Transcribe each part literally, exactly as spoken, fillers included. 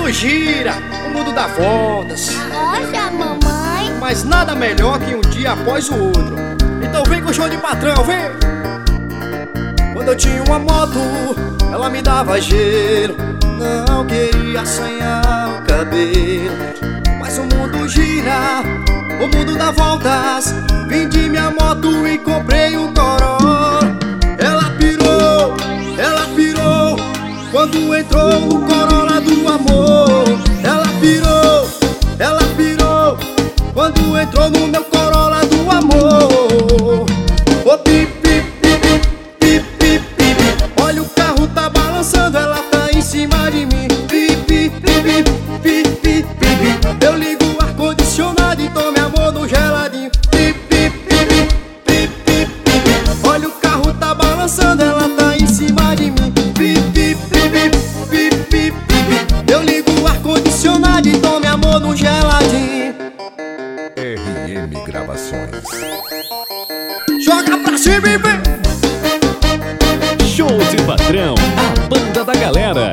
mundo gira, o mundo dá voltas. Rocha, mamãe. Mas nada melhor que um dia após o outro. Então vem com o show de patrão, vem! Quando eu tinha uma moto, ela me dava gelo. Não queria assanhar o cabelo. Mas o mundo gira, o mundo dá voltas. Vendi minha moto e comprei um Corolla. Ela pirou, ela pirou quando entrou no Corolla do amor. Ela pirou, ela pirou quando entrou no meu Corolla do amor. Ô pi, pi, pi, pi, pi, pi, pi. Olha o carro tá balançando, ela tá em cima de mim. Pi, pi, pi, pi, pi, pi, pi. Eu ligo o ar-condicionado e tomo meu amor no geladinho. Pi, pi, pi, pi, pi, pi, pi. Olha o carro tá balançando, ela tá em cima de mim. Pi, pi, pi, pi, pi, pi, pi. Eu ligo o ar-condicionado e tomo meu amor no geladinho. R M Gravações. Joga pra cima e vem! Show de Patrão, a banda da galera.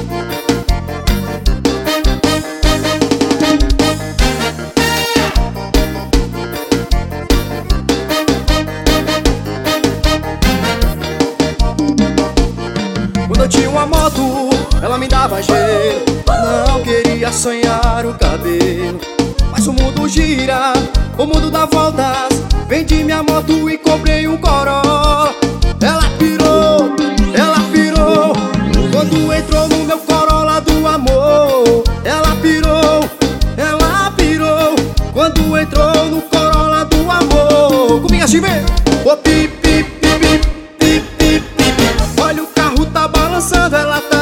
Quando eu tinha uma moto, ela me dava gelo. Não queria assanhar o cabelo. Mas o mundo gira, o mundo dá voltas. Vendi minha moto e comprei um Corolla. Ela pirou, ela pirou quando entrou no meu Corolla do amor. Ela pirou, ela pirou quando entrou no Corolla do amor. Comigo assim, vem! Ô pi, pi, pi, pi, pi, pi, pi. Olha o carro tá balançando, ela tá